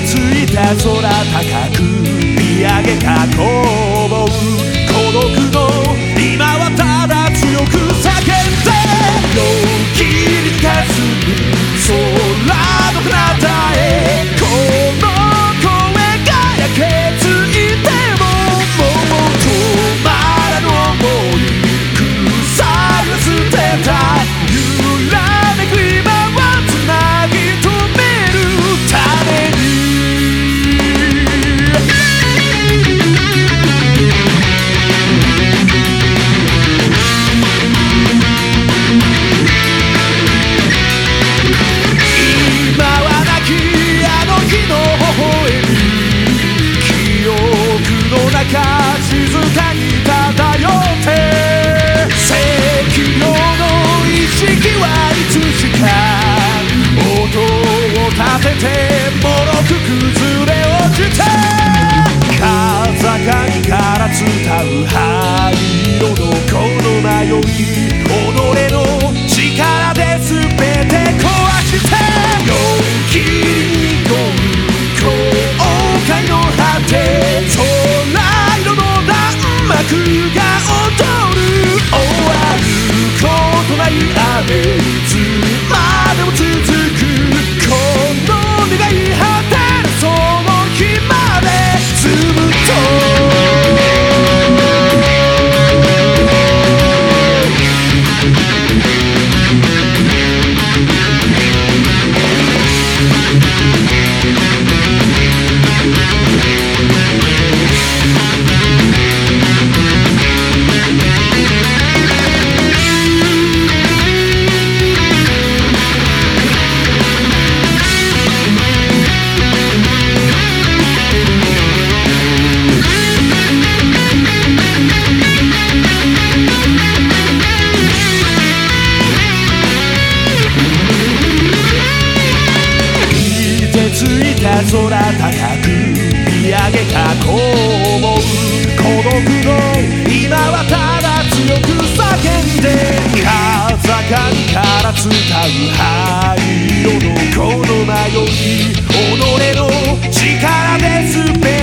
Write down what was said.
ついた空高く見上げかこぼう孤独の今はただ強く叫んで陽気に霞む空の彼方へこの声が焼けついてももう止まらぬ想い腐りは捨てた揺らめく今はつなぎ止めるために今はなきあの日の微笑み記憶の中静かに漂って赤量の意識はいつしか音を立ててもろく崩れ落ちて風上から伝う灰色のこの迷い己の力で全て壊して陽気に濁る後悔の果て空色の弾幕が踊る終わることない雨いつまでも続くこの願い果てるその日までずっと空高く見上げかこぼう孤独の今はただ強く叫んで風上から伝う灰色のこの迷い己の力で全て